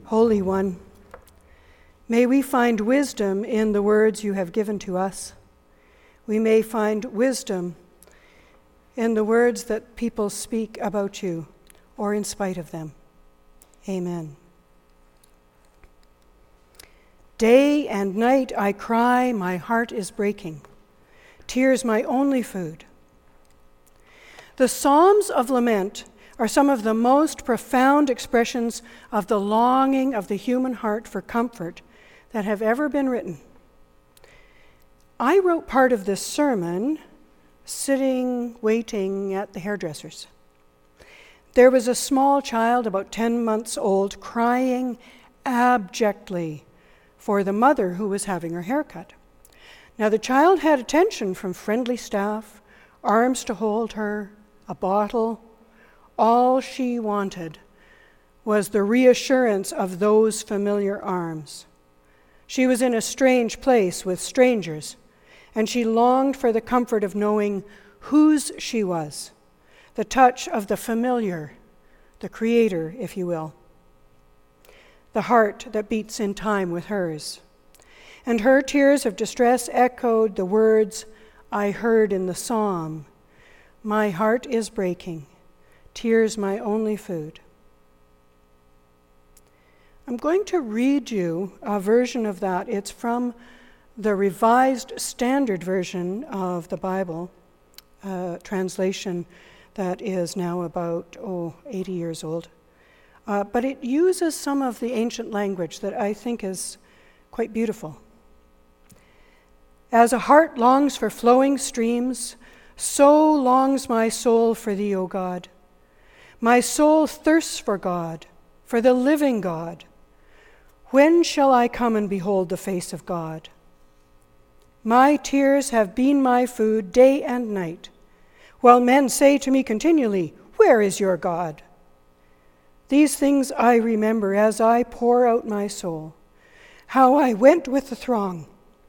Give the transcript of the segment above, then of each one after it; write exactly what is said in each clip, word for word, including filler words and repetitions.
Holy One, may we find wisdom in the words you have given to us. We may find wisdom in the words that people speak about you or in spite of them. Amen. Day and night I cry, my heart is breaking. Tears my only food. The Psalms of Lament are some of the most profound expressions of the longing of the human heart for comfort that have ever been written. I wrote part of this sermon sitting, waiting at the hairdresser's. There was a small child, about ten months old, crying abjectly for the mother who was having her hair cut. Now the child had attention from friendly staff, arms to hold her, a bottle. All she wanted was the reassurance of those familiar arms. She was in a strange place with strangers, and she longed for the comfort of knowing whose she was, the touch of the familiar, the Creator, if you will, the heart that beats in time with hers. And her tears of distress echoed the words I heard in the psalm, "My heart is breaking. Tears my only food." I'm going to read you a version of that. It's from the Revised Standard Version of the Bible, a translation that is now about, oh, eighty years old. Uh, but it uses some of the ancient language that I think is quite beautiful. As a heart longs for flowing streams, so longs my soul for thee, O God. My soul thirsts for God, for the living God. When shall I come and behold the face of God? My tears have been my food day and night, while men say to me continually, "Where is your God?" These things I remember as I pour out my soul, how I went with the throng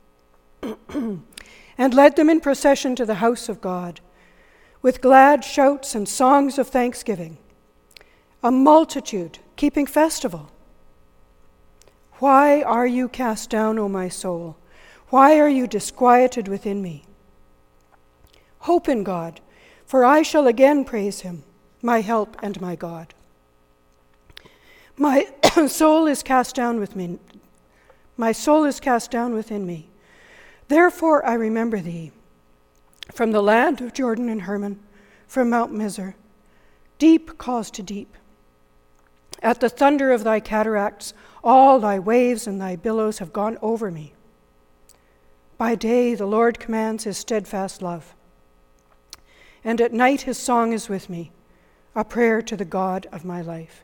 and led them in procession to the house of God, with glad shouts and songs of thanksgiving, a multitude keeping festival. Why are you cast down, O my soul? Why are you disquieted within me? Hope in God, for I shall again praise him, my help and my God. My soul is cast down with me. My soul is cast down within me. Therefore I remember thee, from the land of Jordan and Hermon, from Mount Mizar. Deep calls to deep. At the thunder of thy cataracts, all thy waves and thy billows have gone over me. By day the Lord commands his steadfast love, and at night his song is with me, a prayer to the God of my life.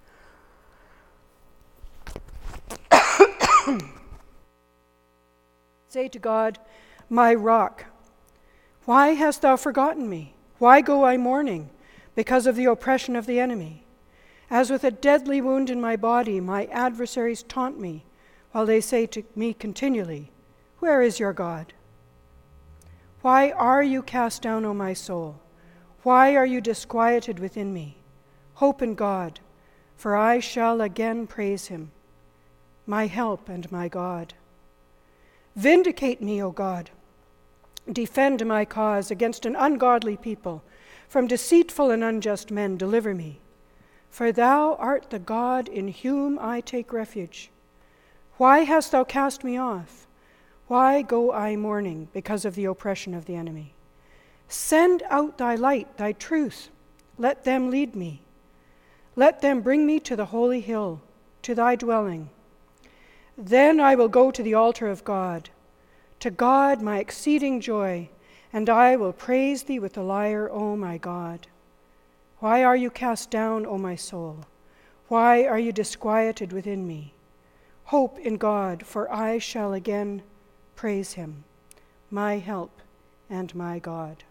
Say to God, my rock, why hast thou forgotten me? Why go I mourning because of the oppression of the enemy? As with a deadly wound in my body, my adversaries taunt me, while they say to me continually, where is your God? Why are you cast down, O my soul? Why are you disquieted within me? Hope in God, for I shall again praise him, my help and my God. Vindicate me, O God. Defend my cause against an ungodly people. From deceitful and unjust men deliver me. For thou art the God in whom I take refuge. Why hast thou cast me off? Why go I mourning because of the oppression of the enemy? Send out thy light, thy truth. Let them lead me. Let them bring me to the holy hill, to thy dwelling. Then I will go to the altar of God, to God my exceeding joy, and I will praise thee with the lyre, O my God. Why are you cast down, O my soul? Why are you disquieted within me? Hope in God, for I shall again praise him, my help and my God.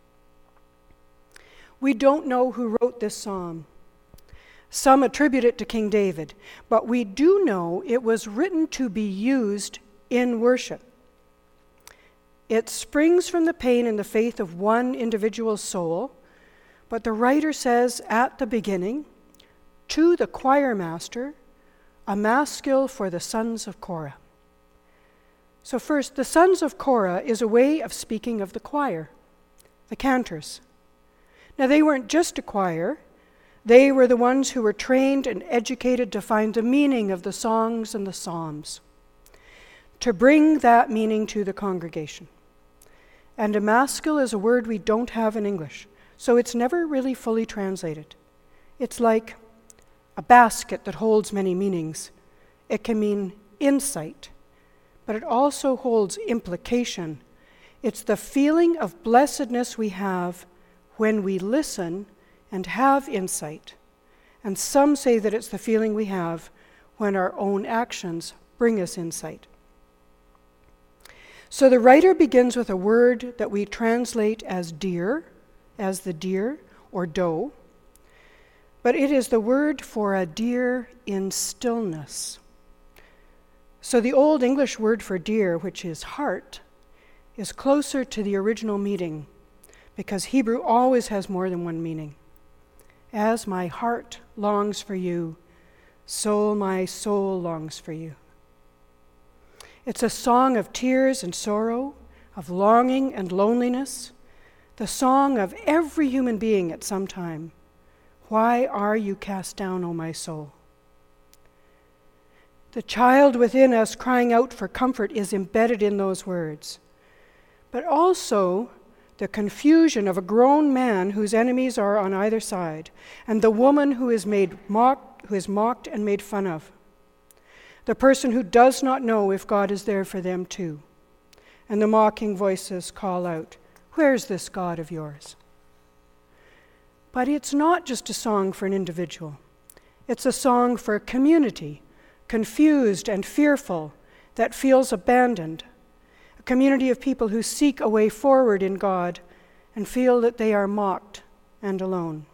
We don't know who wrote this psalm. Some attribute it to King David, but we do know it was written to be used in worship. It springs from the pain and the faith of one individual soul, but the writer says at the beginning, to the choir master, a maskil for the sons of Korah. So first, the sons of Korah is a way of speaking of the choir, the cantors. Now, they weren't just a choir. They were the ones who were trained and educated to find the meaning of the songs and the psalms, to bring that meaning to the congregation. And a maskil is a word we don't have in English, so it's never really fully translated. It's like a basket that holds many meanings. It can mean insight, but it also holds implication. It's the feeling of blessedness we have when we listen and have insight. And some say that it's the feeling we have when our own actions bring us insight. So the writer begins with a word that we translate as deer, as the deer or doe, but it is the word for a deer in stillness. So the Old English word for deer, which is heart, is closer to the original meaning, because Hebrew always has more than one meaning. As my heart longs for you, so my soul longs for you. It's a song of tears and sorrow, of longing and loneliness, the song of every human being at some time. Why are you cast down, O my soul? The child within us crying out for comfort is embedded in those words, but also the confusion of a grown man whose enemies are on either side, and the woman who is made mocked, who is mocked and made fun of. The person who does not know if God is there for them too. And the mocking voices call out, "Where's this God of yours?" But it's not just a song for an individual. It's a song for a community, confused and fearful, that feels abandoned. A community of people who seek a way forward in God and feel that they are mocked and alone.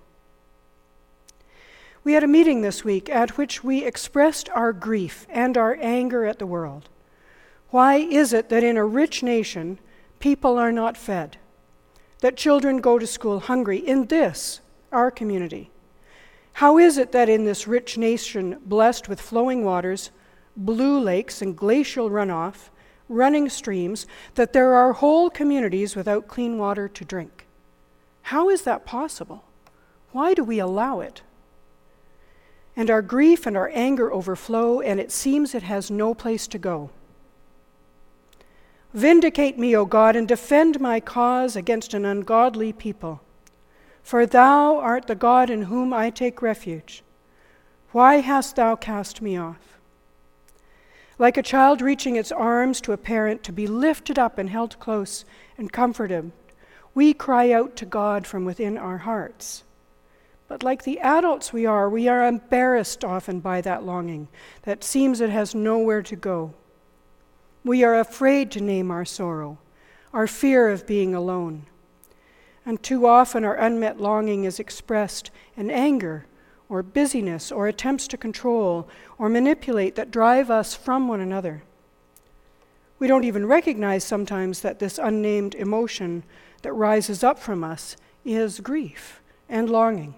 We had a meeting this week at which we expressed our grief and our anger at the world. Why is it that in a rich nation, people are not fed? That children go to school hungry in this, our community? How is it that in this rich nation, blessed with flowing waters, blue lakes and glacial runoff, running streams, that there are whole communities without clean water to drink? How is that possible? Why do we allow it? And our grief and our anger overflow, and it seems it has no place to go. Vindicate me, O God, and defend my cause against an ungodly people. For thou art the God in whom I take refuge. Why hast thou cast me off? Like a child reaching its arms to a parent to be lifted up and held close and comforted, we cry out to God from within our hearts. But like the adults we are, we are embarrassed often by that longing that seems it has nowhere to go. We are afraid to name our sorrow, our fear of being alone. And too often our unmet longing is expressed in anger or busyness or attempts to control or manipulate that drive us from one another. We don't even recognize sometimes that this unnamed emotion that rises up from us is grief and longing.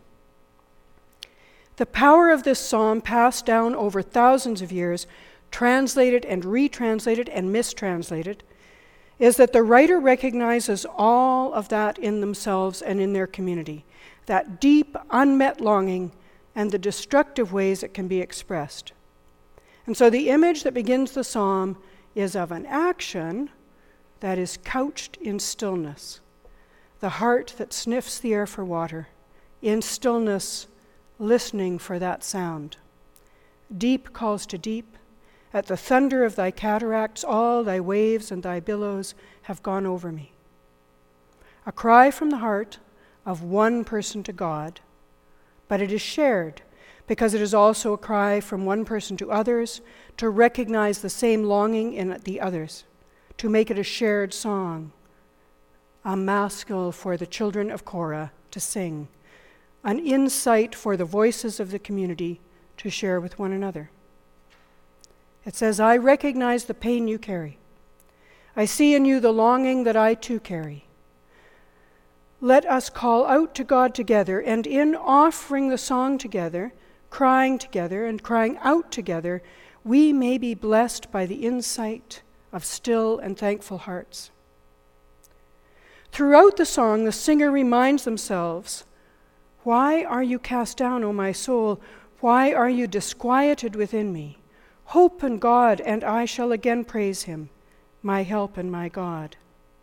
The power of this psalm, passed down over thousands of years, translated and retranslated and mistranslated, is that the writer recognizes all of that in themselves and in their community, that deep, unmet longing and the destructive ways it can be expressed. And so the image that begins the psalm is of an action that is couched in stillness, the heart that sniffs the air for water, in stillness, listening for that sound. Deep calls to deep. At the thunder of thy cataracts, all thy waves and thy billows have gone over me. A cry from the heart of one person to God, but it is shared because it is also a cry from one person to others to recognize the same longing in the others, to make it a shared song, a maskil for the children of Korah to sing, an insight for the voices of the community to share with one another. It says, I recognize the pain you carry. I see in you the longing that I too carry. Let us call out to God together, and in offering the song together, crying together and crying out together, we may be blessed by the insight of still and thankful hearts. Throughout the song, the singer reminds themselves, "Why are you cast down, O my soul? Why are you disquieted within me? Hope in God, and I shall again praise him, my help and my God."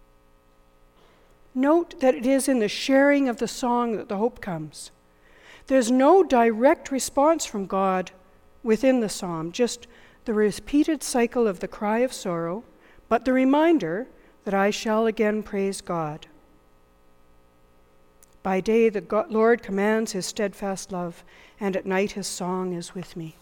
Note that it is in the sharing of the song that the hope comes. There's no direct response from God within the psalm, just the repeated cycle of the cry of sorrow, but the reminder that I shall again praise God. By day the God, Lord commands his steadfast love, and at night his song is with me.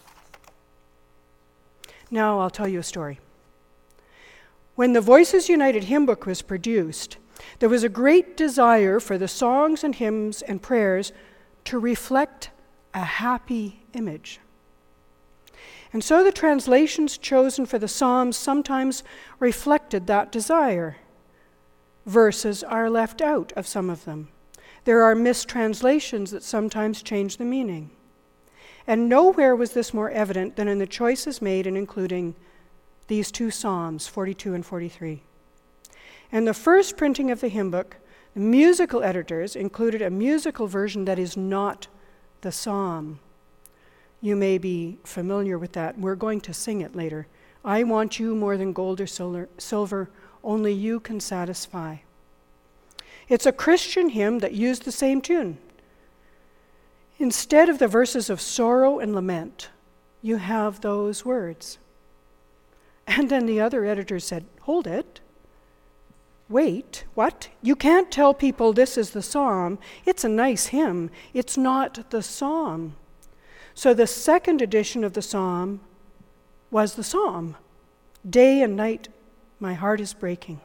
Now I'll tell you a story. When the Voices United hymn book was produced, there was a great desire for the songs and hymns and prayers to reflect a happy image. And so the translations chosen for the Psalms sometimes reflected that desire. Verses are left out of some of them. There are mistranslations that sometimes change the meaning. And nowhere was this more evident than in the choices made in including these two Psalms, forty-two and forty-three. In the first printing of the hymn book, the musical editors included a musical version that is not the psalm. You may be familiar with that. We're going to sing it later. I want you more than gold or silver, only you can satisfy. It's a Christian hymn that used the same tune. Instead of the verses of sorrow and lament, you have those words. And then the other editors said, hold it. Wait, what? You can't tell people this is the psalm. It's a nice hymn. It's not the psalm. So the second edition of the psalm was the psalm. Day and night, my heart is breaking.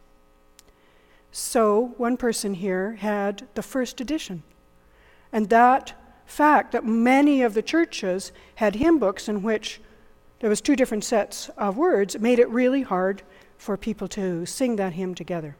So one person here had the first edition. And that fact that many of the churches had hymn books in which there was two different sets of words made it really hard for people to sing that hymn together.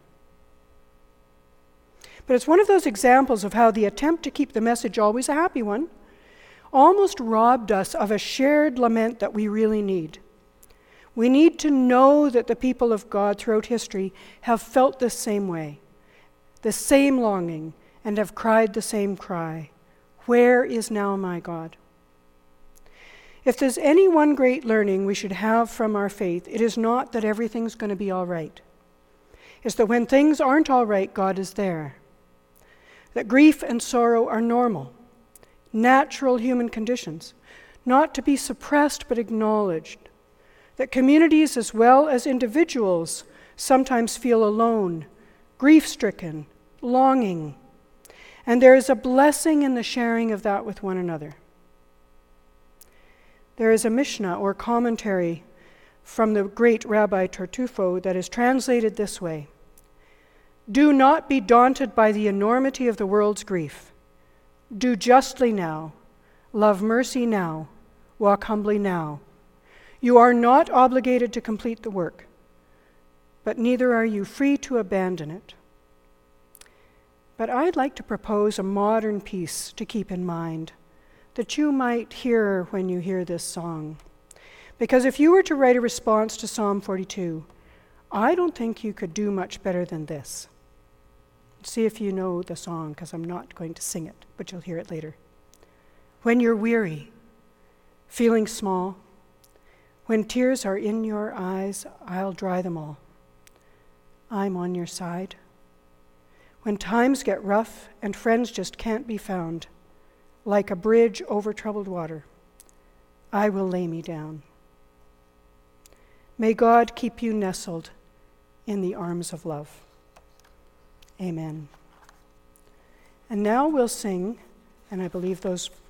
But it's one of those examples of how the attempt to keep the message always a happy one almost robbed us of a shared lament that we really need. We need to know that the people of God throughout history have felt the same way, the same longing, and have cried the same cry. Where is now my God? If there's any one great learning we should have from our faith, it is not that everything's going to be all right. It's that when things aren't all right, God is there. That grief and sorrow are normal, natural human conditions, not to be suppressed but acknowledged. That communities as well as individuals sometimes feel alone, grief-stricken, longing, and there is a blessing in the sharing of that with one another. There is a Mishnah or commentary from the great Rabbi Tartufo that is translated this way: do not be daunted by the enormity of the world's grief. Do justly now, love mercy now, walk humbly now. You are not obligated to complete the work, but neither are you free to abandon it. But I'd like to propose a modern piece to keep in mind that you might hear when you hear this song. Because if you were to write a response to Psalm forty-two, I don't think you could do much better than this. See if you know the song, because I'm not going to sing it, but you'll hear it later. When you're weary, feeling small, when tears are in your eyes, I'll dry them all. I'm on your side. When times get rough and friends just can't be found, like a bridge over troubled water, I will lay me down. May God keep you nestled in the arms of love. Amen. And now we'll sing, and I believe those